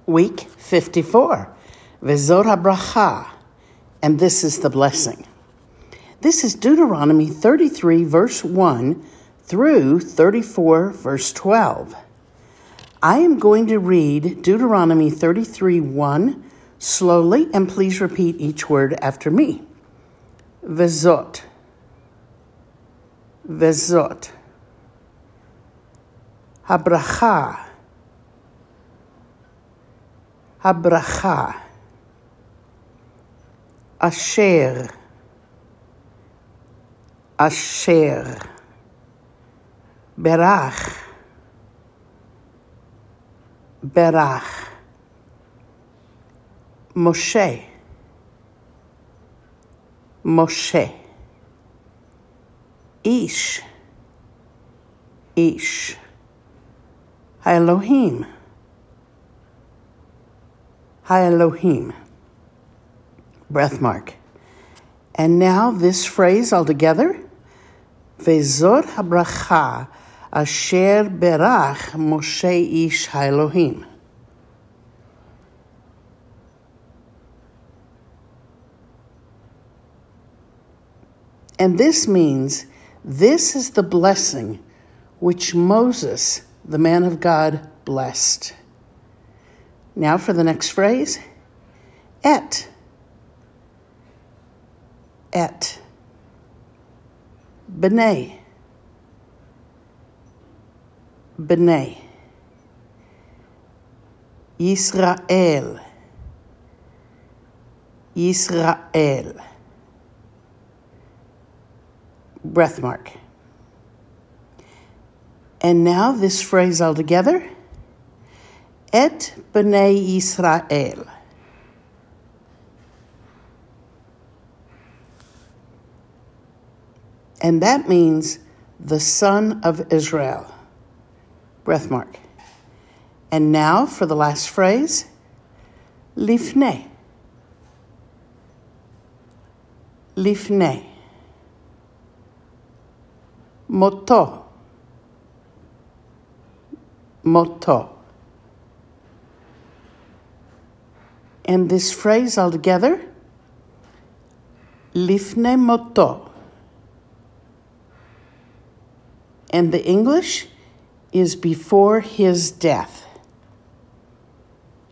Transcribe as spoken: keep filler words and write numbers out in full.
Week fifty-four, Vezot HaBracha, and this is the blessing. This is Deuteronomy thirty-three, verse one through thirty-four, verse twelve. I am going to read Deuteronomy thirty-three, one slowly, and please repeat each word after me. Vezot, Vezot, HaBracha, HaBracha, Asher, Asher, Berach, Berach, Moshe, Moshe, Ish, Ish, Ha-Elohim, Ha-Elohim, breath mark. And now this phrase all together, Vezot HaBracha, Asher Berach Moshe Ish Ha-Elohim. And this means this is the blessing which Moses, the man of God, blessed. Now for the next phrase, et, et, b'nai, b'nai, Yisrael, Yisrael, breath mark. And now this phrase all together, et b'nai Yisrael. And that means the son of Israel, breath mark. And now for the last phrase, lifnei, lifnei, moto, moto. And this phrase all together, lifnei moto. And the English is before his death.